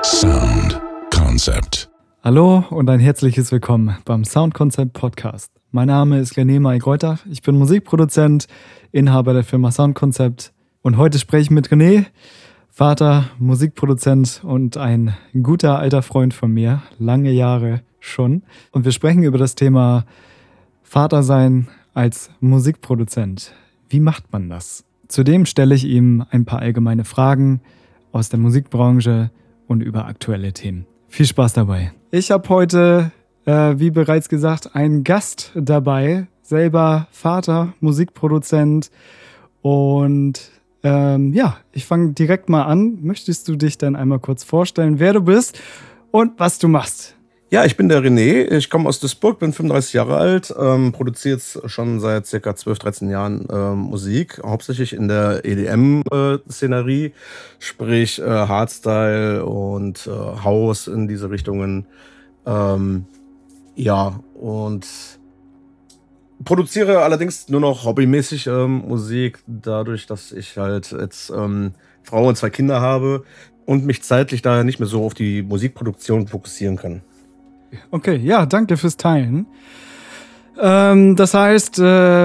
Sound Concept. Hallo und ein herzliches Willkommen beim Sound Concept Podcast. Mein Name ist René May-Greuter, ich bin Musikproduzent, Inhaber der Firma Sound Concept und heute spreche ich mit René, Vater, Musikproduzent und ein guter alter Freund von mir, lange Jahre schon. Und wir sprechen über das Thema Vater sein als Musikproduzent. Wie macht man das? Zudem stelle ich ihm ein paar allgemeine Fragen aus der Musikbranche und über aktuelle Themen. Viel Spaß dabei. Ich habe heute, wie bereits gesagt, einen Gast dabei, selber Vater, Musikproduzent und ich fange direkt mal an. Möchtest du dich dann einmal kurz vorstellen, wer du bist und was du machst? Ja, ich bin der René, ich komme aus Duisburg, bin 35 Jahre alt, produziere jetzt schon seit ca. 12, 13 Jahren Musik, hauptsächlich in der EDM-Szenerie, sprich Hardstyle und House in diese Richtungen. Und produziere allerdings nur noch hobbymäßig Musik, dadurch, dass ich halt jetzt Frau und 2 Kinder habe und mich zeitlich daher nicht mehr so auf die Musikproduktion fokussieren kann. Okay, ja, danke fürs Teilen. Das heißt,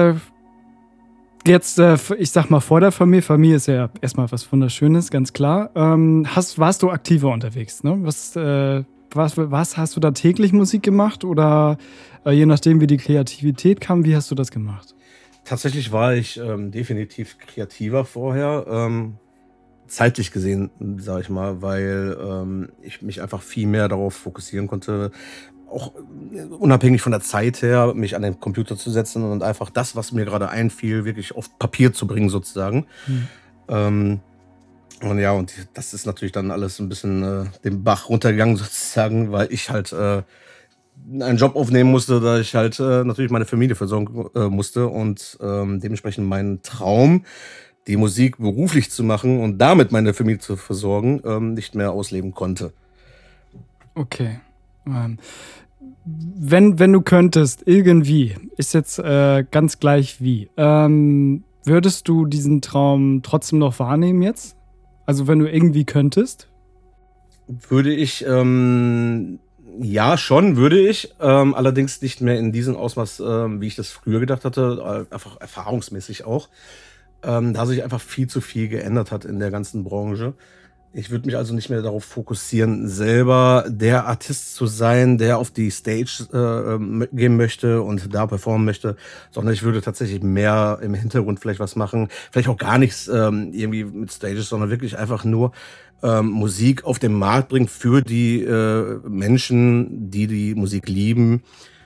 ich sag mal vor der Familie ist ja erstmal was Wunderschönes, ganz klar. Warst du aktiver unterwegs, ne? Was hast du da täglich Musik gemacht oder je nachdem, wie die Kreativität kam, wie hast du das gemacht? Tatsächlich war ich definitiv kreativer vorher. Zeitlich gesehen, sage ich mal, weil ich mich einfach viel mehr darauf fokussieren konnte, auch unabhängig von der Zeit her, mich an den Computer zu setzen und einfach das, was mir gerade einfiel, wirklich auf Papier zu bringen sozusagen. Und das ist natürlich dann alles ein bisschen den Bach runtergegangen sozusagen, weil ich halt einen Job aufnehmen musste, da ich halt natürlich meine Familie versorgen musste und dementsprechend meinen Traum, die Musik beruflich zu machen und damit meine Familie zu versorgen, nicht mehr ausleben konnte. Okay. Wenn du könntest, irgendwie, ist jetzt ganz gleich wie, würdest du diesen Traum trotzdem noch wahrnehmen jetzt? Also wenn du irgendwie könntest? Würde ich, ja schon, würde ich, allerdings nicht mehr in diesem Ausmaß, wie ich das früher gedacht hatte, einfach erfahrungsmäßig auch. Da sich einfach viel zu viel geändert hat in der ganzen Branche. Ich würde mich also nicht mehr darauf fokussieren, selber der Artist zu sein, der auf die Stage gehen möchte und da performen möchte, sondern ich würde tatsächlich mehr im Hintergrund vielleicht was machen. Vielleicht auch gar nichts irgendwie mit Stages, sondern wirklich einfach nur Musik auf den Markt bringen für die Menschen, die die Musik lieben.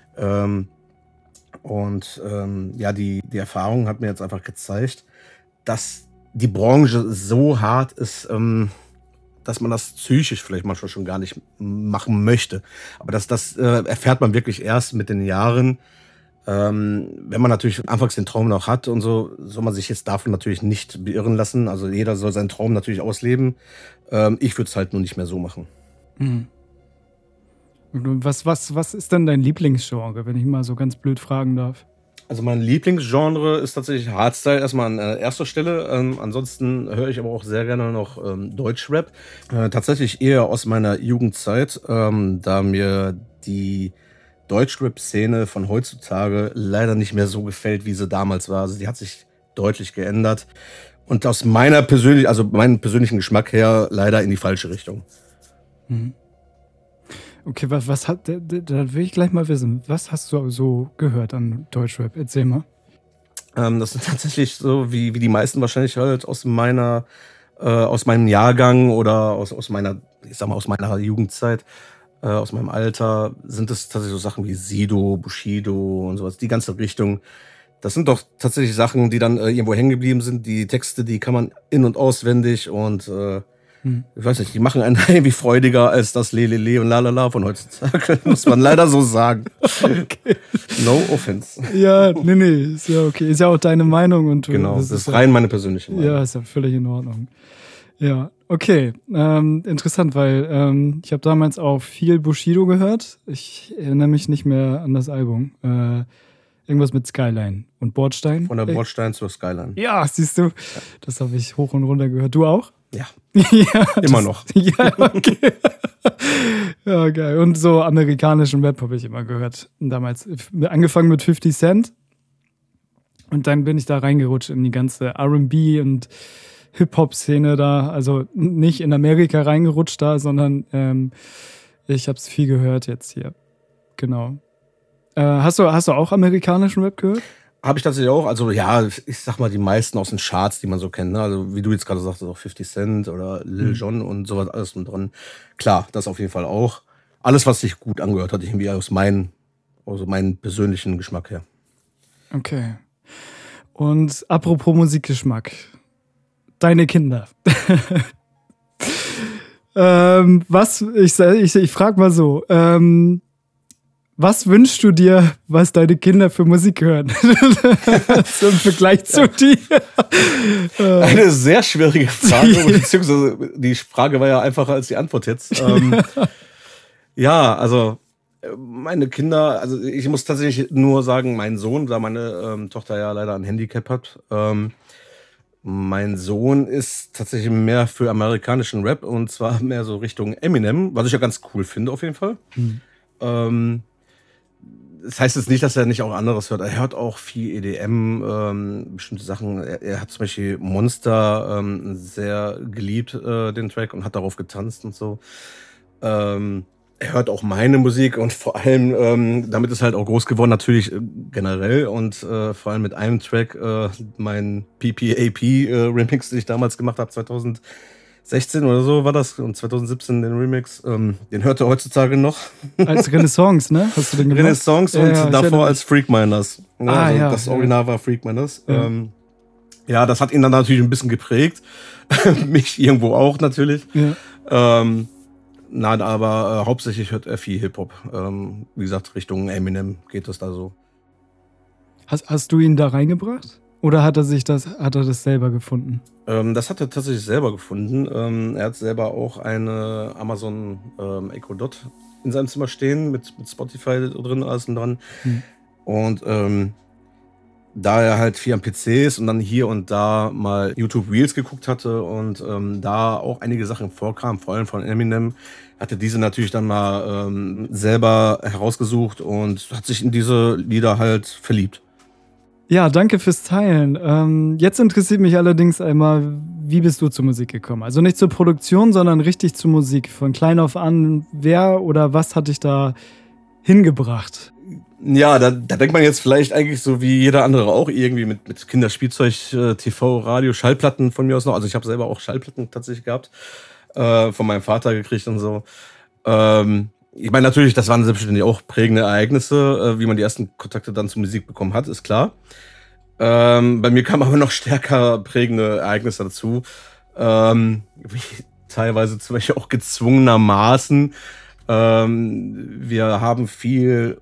Die Erfahrung hat mir jetzt einfach gezeigt, dass die Branche so hart ist, dass man das psychisch vielleicht manchmal schon gar nicht machen möchte. Aber das erfährt man wirklich erst mit den Jahren. Wenn man natürlich anfangs den Traum noch hat und so, soll man sich jetzt davon natürlich nicht beirren lassen. Also jeder soll seinen Traum natürlich ausleben. Ich würde es halt nur nicht mehr so machen. Mhm. Was ist denn dein Lieblingsgenre, wenn ich mal so ganz blöd fragen darf? Also mein Lieblingsgenre ist tatsächlich Hardstyle erstmal an erster Stelle. Ansonsten höre ich aber auch sehr gerne noch Deutschrap. Tatsächlich eher aus meiner Jugendzeit, da mir die Deutschrap-Szene von heutzutage leider nicht mehr so gefällt, wie sie damals war. Also die hat sich deutlich geändert. Und aus meinem persönlichen Geschmack her leider in die falsche Richtung. Mhm. Okay, da will ich gleich mal wissen. Was hast du so gehört an Deutschrap? Erzähl mal. Das sind tatsächlich so, wie die meisten wahrscheinlich halt aus meinem Jahrgang oder aus meiner Jugendzeit, aus meinem Alter, sind es tatsächlich so Sachen wie Sido, Bushido und sowas, die ganze Richtung. Das sind doch tatsächlich Sachen, die dann irgendwo hängen geblieben sind. Die Texte, die kann man in- und auswendig und ich weiß nicht, die machen einen irgendwie freudiger als das Lelele und Lalala von heutzutage, muss man leider so sagen. Okay. No offense. Ja, nee, ist ja okay. Ist ja auch deine Meinung. Und genau, das ist rein meine persönliche Meinung. Ja, ist ja völlig in Ordnung. Ja, okay. Interessant, weil ich habe damals auch viel Bushido gehört. Ich erinnere mich nicht mehr an das Album. Irgendwas mit Skyline und Bordstein. Von der Bordstein zur Skyline. Ja, siehst du. Das habe ich hoch und runter gehört. Du auch? Ja, Ja, Immer noch. Ja, okay. Ja, geil. Und so amerikanischen Rap habe ich immer gehört. Damals angefangen mit 50 Cent. Und dann bin ich da reingerutscht in die ganze R&B und Hip-Hop-Szene da. Also nicht in Amerika reingerutscht da, sondern ich habe es viel gehört jetzt hier. Genau. Hast du auch amerikanischen Rap gehört? Habe ich tatsächlich auch. Also ja, ich sag mal, die meisten aus den Charts, die man so kennt. Ne? Also wie du jetzt gerade sagst, auch 50 Cent oder Lil Jon und sowas, alles drum dran. Klar, das auf jeden Fall auch. Alles, was sich gut angehört hat, irgendwie aus meinem persönlichen Geschmack her. Okay. Und apropos Musikgeschmack. Deine Kinder. Ich frage mal so, was wünschst du dir, was deine Kinder für Musik hören? So im Vergleich zu dir. Eine sehr schwierige Frage, beziehungsweise die Frage war ja einfacher als die Antwort jetzt. Ja, also meine Kinder, also ich muss tatsächlich nur sagen, mein Sohn, da meine Tochter ja leider ein Handicap hat, mein Sohn ist tatsächlich mehr für amerikanischen Rap und zwar mehr so Richtung Eminem, was ich ja ganz cool finde auf jeden Fall. Das heißt jetzt nicht, dass er nicht auch anderes hört. Er hört auch viel EDM, bestimmte Sachen. Er hat zum Beispiel Monster sehr geliebt, den Track, und hat darauf getanzt und so. Er hört auch meine Musik und vor allem, damit ist halt auch groß geworden, natürlich generell und vor allem mit einem Track, mein PPAP-Remix, den ich damals gemacht habe, 2016 oder so war das, und 2017 den Remix, den hört er heutzutage noch. Als Renaissance, ne? Hast du den gemacht? Renaissance und ja, davor als Freakminers. Ne? Also ja, das Original war Freakminers. Ja. Ja, das hat ihn dann natürlich ein bisschen geprägt. Mich irgendwo auch natürlich. Ja. Nein, aber hauptsächlich hört er viel Hip-Hop. Wie gesagt, Richtung Eminem geht es da so. Hast du ihn da reingebracht? Oder hat er das selber gefunden? Das hat er tatsächlich selber gefunden. Er hat selber auch eine Amazon Echo Dot in seinem Zimmer stehen, mit Spotify drin, alles und dran. Und da er halt viel am PC ist und dann hier und da mal YouTube Reels geguckt hatte und da auch einige Sachen vorkamen, vor allem von Eminem, hatte diese natürlich dann mal selber herausgesucht und hat sich in diese Lieder halt verliebt. Ja, danke fürs Teilen. Jetzt interessiert mich allerdings einmal, wie bist du zur Musik gekommen? Also nicht zur Produktion, sondern richtig zur Musik. Von klein auf an, wer oder was hat dich da hingebracht? Ja, da denkt man jetzt vielleicht eigentlich so wie jeder andere auch irgendwie mit Kinderspielzeug, TV, Radio, Schallplatten von mir aus noch. Also ich habe selber auch Schallplatten tatsächlich gehabt, von meinem Vater gekriegt und so. Ich meine natürlich, das waren selbstverständlich auch prägende Ereignisse, wie man die ersten Kontakte dann zur Musik bekommen hat, ist klar. Bei mir kamen aber noch stärker prägende Ereignisse dazu. Wie teilweise zum Beispiel auch gezwungenermaßen. Wir haben viele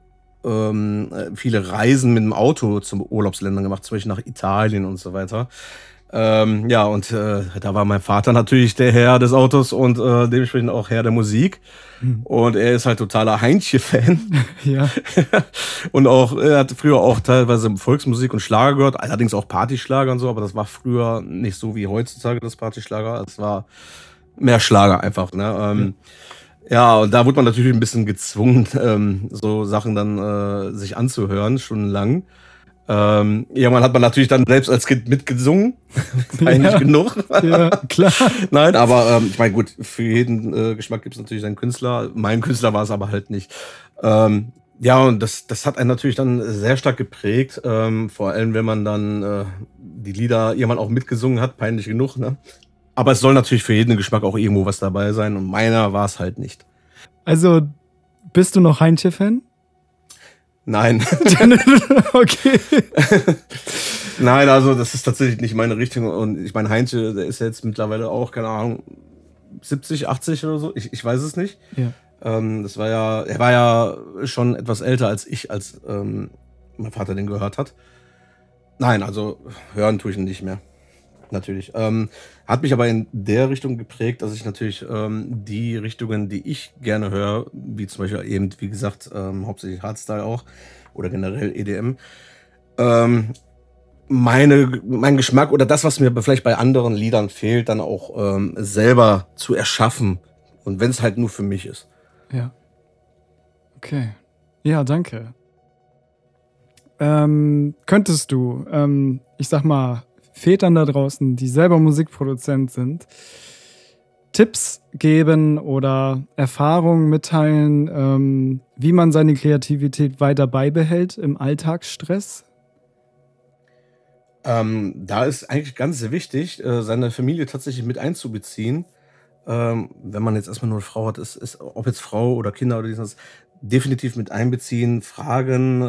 Reisen mit dem Auto zum Urlaubsländern gemacht, zum Beispiel nach Italien und so weiter. Ja, und da war mein Vater natürlich der Herr des Autos und dementsprechend auch Herr der Musik. Und er ist halt totaler Heinzchen-Fan. Ja. Und auch, er hat früher auch teilweise Volksmusik und Schlager gehört, allerdings auch Partyschlager und so, aber das war früher nicht so wie heutzutage das Partyschlager. Es war mehr Schlager einfach, ne? Ja, und da wurde man natürlich ein bisschen gezwungen, so Sachen dann sich anzuhören, stundenlang. Irgendwann hat man natürlich dann selbst als Kind mitgesungen. Eigentlich genug. Ja, klar. Nein, aber ich meine, gut, für jeden Geschmack gibt es natürlich seinen Künstler. Mein Künstler war es aber halt nicht. Ja, und das hat einen natürlich dann sehr stark geprägt. Vor allem, wenn man dann die Lieder irgendwann auch mitgesungen hat, peinlich genug, ne? Aber es soll natürlich für jeden Geschmack auch irgendwo was dabei sein. Und meiner war es halt nicht. Also, bist du noch Heinche-Fan? Nein. Okay. Nein, also das ist tatsächlich nicht meine Richtung. Und ich meine, Heinche, der ist ja jetzt mittlerweile auch, keine Ahnung, 70, 80 oder so. Ich weiß es nicht. Ja. Er war ja schon etwas älter als ich, als mein Vater den gehört hat. Nein, also hören tue ich ihn nicht mehr. Natürlich. Hat mich aber in der Richtung geprägt, dass ich natürlich die Richtungen, die ich gerne höre, wie zum Beispiel eben, wie gesagt, hauptsächlich Hardstyle auch oder generell EDM, mein Geschmack oder das, was mir vielleicht bei anderen Liedern fehlt, dann auch selber zu erschaffen. Und wenn es halt nur für mich ist. Ja. Okay. Ja, danke. Könntest du, ich sag mal, Vätern da draußen, die selber Musikproduzent sind, Tipps geben oder Erfahrungen mitteilen, wie man seine Kreativität weiter beibehält im Alltagsstress? Da ist eigentlich ganz wichtig, seine Familie tatsächlich mit einzubeziehen. Wenn man jetzt erstmal nur eine Frau hat, ob jetzt Frau oder Kinder oder dieses, definitiv mit einbeziehen, fragen,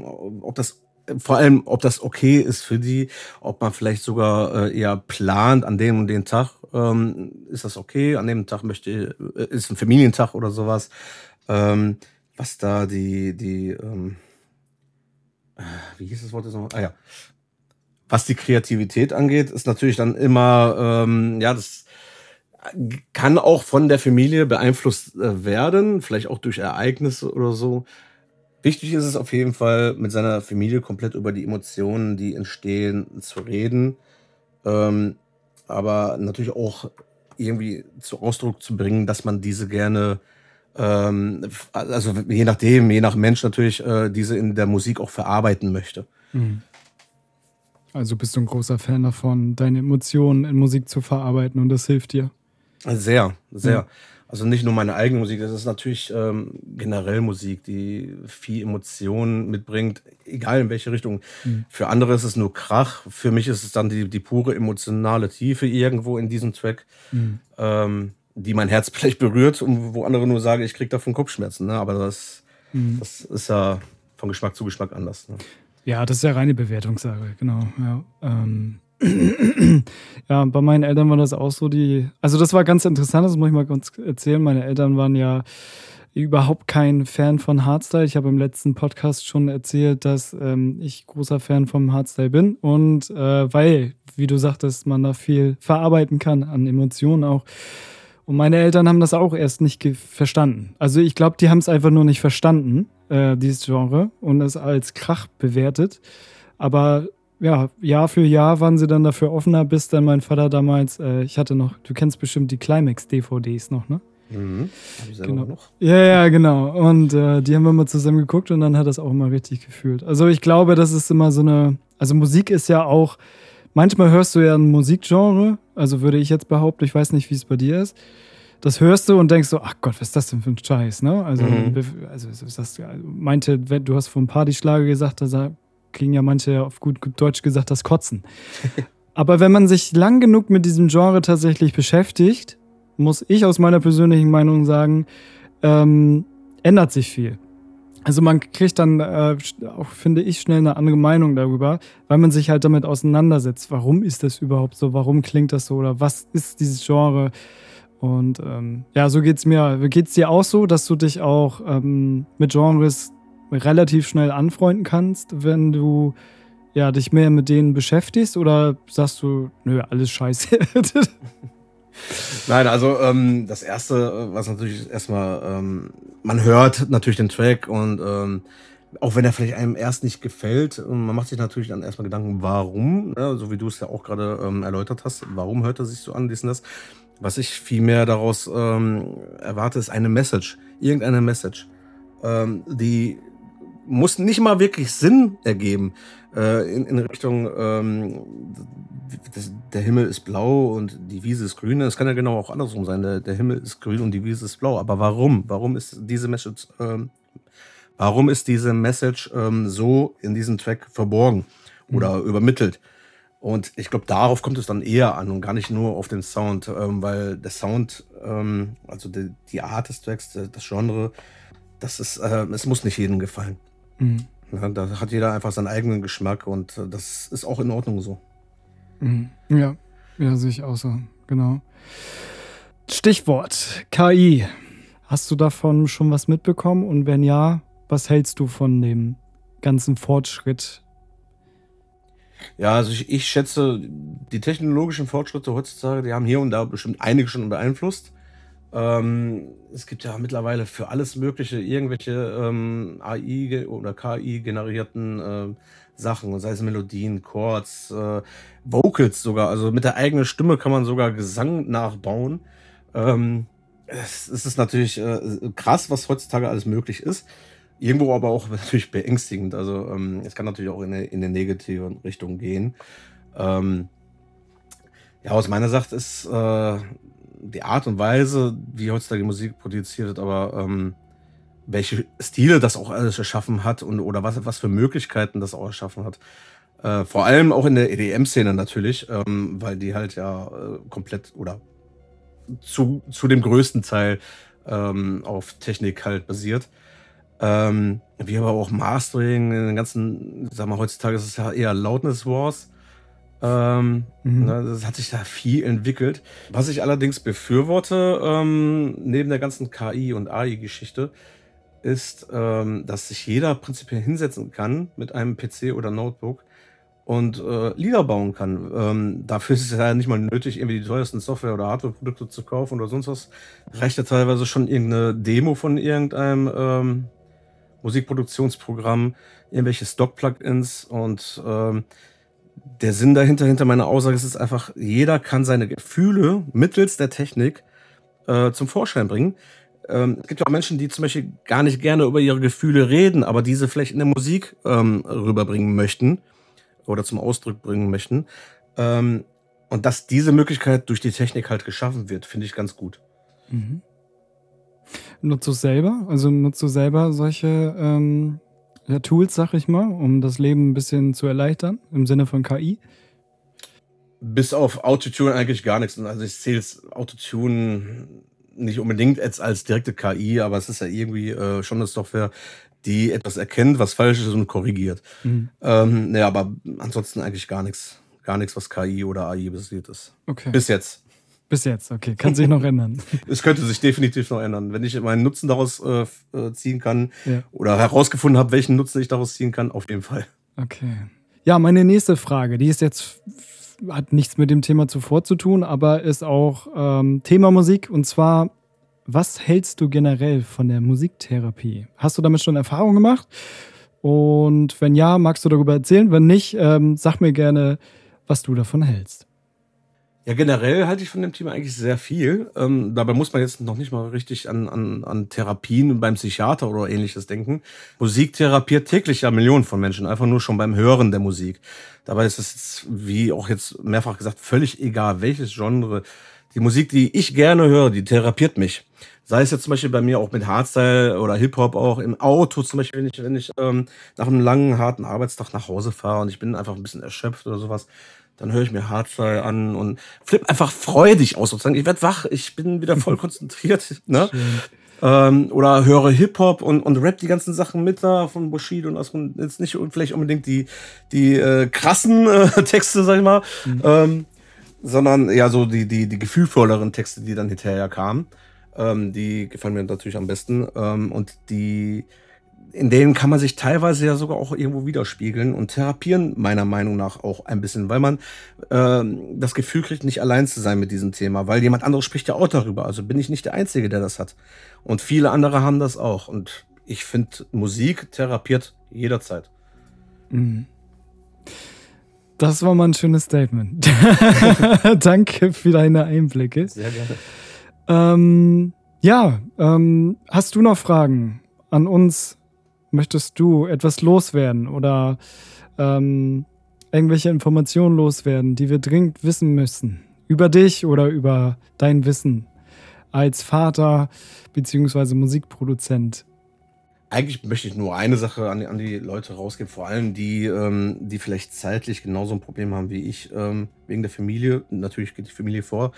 ob das okay ist für die, ob man vielleicht sogar eher plant an dem und den Tag, ist das okay, an dem Tag ist ein Familientag oder sowas, was da wie hieß das Wort jetzt noch? Ja. Was die Kreativität angeht, ist natürlich dann immer, das kann auch von der Familie beeinflusst werden, vielleicht auch durch Ereignisse oder so. Wichtig ist es auf jeden Fall, mit seiner Familie komplett über die Emotionen, die entstehen, zu reden. Aber natürlich auch irgendwie zu Ausdruck zu bringen, dass man diese gerne, also je nach Mensch natürlich, diese in der Musik auch verarbeiten möchte. Mhm. Also bist du ein großer Fan davon, deine Emotionen in Musik zu verarbeiten und das hilft dir? Sehr, sehr. Ja. Also nicht nur meine eigene Musik, das ist natürlich generell Musik, die viel Emotionen mitbringt, egal in welche Richtung. Mhm. Für andere ist es nur Krach, für mich ist es dann die pure emotionale Tiefe irgendwo in diesem Track, die mein Herz vielleicht berührt und wo andere nur sagen, ich krieg davon Kopfschmerzen. Ne? Aber das ist ja von Geschmack zu Geschmack anders. Ne? Ja, das ist ja reine Bewertungssache, genau. Ja, ja, bei meinen Eltern war das auch so, also das war ganz interessant, das muss ich mal kurz erzählen. Meine Eltern waren ja überhaupt kein Fan von Hardstyle. Ich habe im letzten Podcast schon erzählt, dass ich großer Fan vom Hardstyle bin und weil, wie du sagtest, man da viel verarbeiten kann an Emotionen auch. Und meine Eltern haben das auch erst nicht verstanden. Also ich glaube, die haben es einfach nur nicht verstanden, dieses Genre, und es als Krach bewertet. Aber ja, Jahr für Jahr waren sie dann dafür offener, bis dann mein Vater damals, ich hatte noch, du kennst bestimmt die Climax-DVDs noch, ne? Mhm. Hab ich selber Genau. noch. Ja, genau. Und die haben wir mal zusammen geguckt und dann hat das auch immer richtig gefühlt. Also ich glaube, das ist immer so also Musik ist ja auch, manchmal hörst du ja ein Musikgenre, also würde ich jetzt behaupten, ich weiß nicht, wie es bei dir ist. Das hörst du und denkst so, ach Gott, was ist das denn für ein Scheiß, ne? Also, du hast vom Partyschlager gesagt, da kriegen ja manche auf gut Deutsch gesagt das Kotzen. Aber wenn man sich lang genug mit diesem Genre tatsächlich beschäftigt, muss ich aus meiner persönlichen Meinung sagen, ändert sich viel. Also man kriegt dann auch, finde ich, schnell eine andere Meinung darüber, weil man sich halt damit auseinandersetzt. Warum ist das überhaupt so? Warum klingt das so? Oder was ist dieses Genre? Und ja, so geht's mir. Geht's dir auch so, dass du dich auch mit Genres relativ schnell anfreunden kannst, wenn du ja, dich mehr mit denen beschäftigst? Oder sagst du, nö, alles scheiße? Nein, also das Erste, was natürlich erstmal, man hört natürlich den Track und auch wenn er vielleicht einem erst nicht gefällt, man macht sich natürlich dann erstmal Gedanken, warum, ne? So wie du es ja auch gerade erläutert hast, warum hört er sich so an, dies und das. Was ich viel mehr daraus erwarte, ist eine Message, irgendeine Message. Die muss nicht mal wirklich Sinn ergeben in Richtung der Himmel ist blau und die Wiese ist grün. Es kann ja genau auch andersrum sein. Der Himmel ist grün und die Wiese ist blau. Aber warum? Warum ist diese Message so in diesem Track verborgen oder übermittelt? Und ich glaube, darauf kommt es dann eher an und gar nicht nur auf den Sound, weil der Sound, also die Art des Tracks, das Genre, es muss nicht jedem gefallen. Mhm. Ja, da hat jeder einfach seinen eigenen Geschmack und das ist auch in Ordnung so. Mhm. Ja, sehe ich auch so, genau. Stichwort KI. Hast du davon schon was mitbekommen? Und wenn ja, was hältst du von dem ganzen Fortschritt? Ja, also ich schätze, die technologischen Fortschritte heutzutage, die haben hier und da bestimmt einige schon beeinflusst. Es gibt ja mittlerweile für alles Mögliche irgendwelche oder KI-generierten Sachen, sei es Melodien, Chords, Vocals sogar. Also mit der eigenen Stimme kann man sogar Gesang nachbauen. Es ist natürlich krass, was heutzutage alles möglich ist. Irgendwo aber auch natürlich beängstigend. Also es kann natürlich auch in eine negative Richtung gehen. Ähm, ja, aus meiner Sicht ist die Art und Weise, wie heutzutage Musik produziert wird, aber welche Stile das auch alles erschaffen hat oder was für Möglichkeiten das auch erschaffen hat. Vor allem auch in der EDM-Szene natürlich, weil die halt ja komplett oder zu dem größten Teil auf Technik halt basiert. Wie aber auch Mastering, in den ganzen, sag mal, heutzutage ist es ja eher Loudness Wars. Das hat sich da viel entwickelt. Was ich allerdings befürworte, neben der ganzen KI- und AI-Geschichte, ist, dass sich jeder prinzipiell hinsetzen kann mit einem PC oder Notebook und Lieder bauen kann. Dafür ist es ja nicht mal nötig, irgendwie die teuersten Software- oder Hardware-Produkte zu kaufen oder sonst was. Reicht ja teilweise schon irgendeine Demo von irgendeinem Musikproduktionsprogramm, irgendwelche Stock-Plugins und der Sinn dahinter, hinter meiner Aussage ist es einfach, jeder kann seine Gefühle mittels der Technik zum Vorschein bringen. Es gibt ja auch Menschen, die zum Beispiel gar nicht gerne über ihre Gefühle reden, aber diese vielleicht in der Musik rüberbringen möchten oder zum Ausdruck bringen möchten. Und dass diese Möglichkeit durch die Technik halt geschaffen wird, finde ich ganz gut. Mhm. Nutzt du es selber? Also nutzt du selber solche Tools, sag ich mal, um das Leben ein bisschen zu erleichtern, im Sinne von KI? Bis auf Autotune eigentlich gar nichts. Also ich zähle Autotune nicht unbedingt jetzt als direkte KI, aber es ist ja irgendwie schon eine Software, die etwas erkennt, was falsch ist und korrigiert. Ne, aber ansonsten eigentlich gar nichts. Gar nichts, was KI oder AI basiert ist. Okay. Bis jetzt. Bis jetzt, okay. Kann sich noch ändern. Es könnte sich definitiv noch ändern. Wenn ich meinen Nutzen daraus ziehen kann oder herausgefunden habe, welchen Nutzen ich daraus ziehen kann, auf jeden Fall. Okay. Ja, meine nächste Frage, die ist jetzt, hat nichts mit dem Thema zuvor zu tun, aber ist auch Thema Musik. Und zwar, was hältst du generell von der Musiktherapie? Hast du damit schon Erfahrung gemacht? Und wenn ja, magst du darüber erzählen? Wenn nicht, sag mir gerne, was du davon hältst. Ja, generell halte ich von dem Thema eigentlich sehr viel. Dabei muss man jetzt noch nicht mal richtig an Therapien beim Psychiater oder Ähnliches denken. Musik therapiert täglich ja Millionen von Menschen, einfach nur schon beim Hören der Musik. Dabei ist es jetzt, wie auch jetzt mehrfach gesagt, völlig egal, welches Genre. Die Musik, die ich gerne höre, die therapiert mich. Sei es jetzt zum Beispiel bei mir auch mit Hardstyle oder Hip-Hop auch im Auto, zum Beispiel, wenn ich nach einem langen, harten Arbeitstag nach Hause fahre und ich bin einfach ein bisschen erschöpft oder sowas, dann höre ich mir Hardstyle an und flipp einfach freudig aus sozusagen. Ich werde wach, ich bin wieder voll konzentriert. Ne? Oder höre Hip-Hop und rap die ganzen Sachen mit da von Bushido und das und jetzt nicht vielleicht unbedingt die krassen Texte, sag ich mal, sondern ja so die gefühlvolleren Texte, die dann hinterher kamen. Die gefallen mir natürlich am besten. Und in denen kann man sich teilweise ja sogar auch irgendwo widerspiegeln und therapieren, meiner Meinung nach auch ein bisschen, weil man das Gefühl kriegt, nicht allein zu sein mit diesem Thema, weil jemand anderes spricht ja auch darüber. Also bin ich nicht der Einzige, der das hat. Und viele andere haben das auch. Und ich finde, Musik therapiert jederzeit. Das war mal ein schönes Statement. Danke für deine Einblicke. Sehr gerne. Hast du noch Fragen an uns? Möchtest du etwas loswerden oder irgendwelche Informationen loswerden, die wir dringend wissen müssen? Über dich oder über dein Wissen als Vater bzw. Musikproduzent? Eigentlich möchte ich nur eine Sache an die Leute rausgeben, vor allem die vielleicht zeitlich genauso ein Problem haben wie ich, wegen der Familie. Natürlich geht die Familie vor.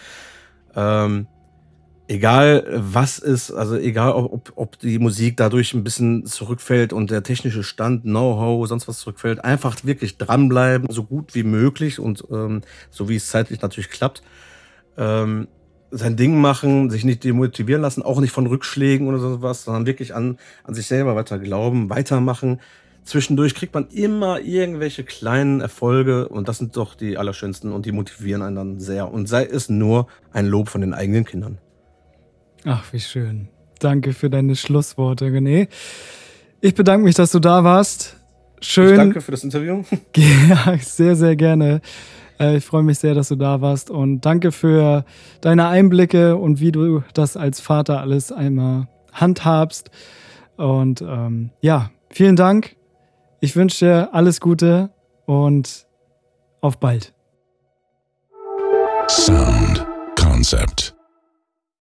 Egal was ist, also egal ob die Musik dadurch ein bisschen zurückfällt und der technische Stand, Know-how, sonst was zurückfällt, einfach wirklich dranbleiben, so gut wie möglich und so wie es zeitlich natürlich klappt. Sein Ding machen, sich nicht demotivieren lassen, auch nicht von Rückschlägen oder sowas, sondern wirklich an sich selber weiter glauben, weitermachen. Zwischendurch kriegt man immer irgendwelche kleinen Erfolge und das sind doch die allerschönsten und die motivieren einen dann sehr. Und sei es nur ein Lob von den eigenen Kindern. Ach, wie schön. Danke für deine Schlussworte, René. Ich bedanke mich, dass du da warst. Schön. Ich danke für das Interview. Ja, sehr, sehr gerne. Ich freue mich sehr, dass du da warst und danke für deine Einblicke und wie du das als Vater alles einmal handhabst. Und vielen Dank. Ich wünsche dir alles Gute und auf bald. Sound Concept.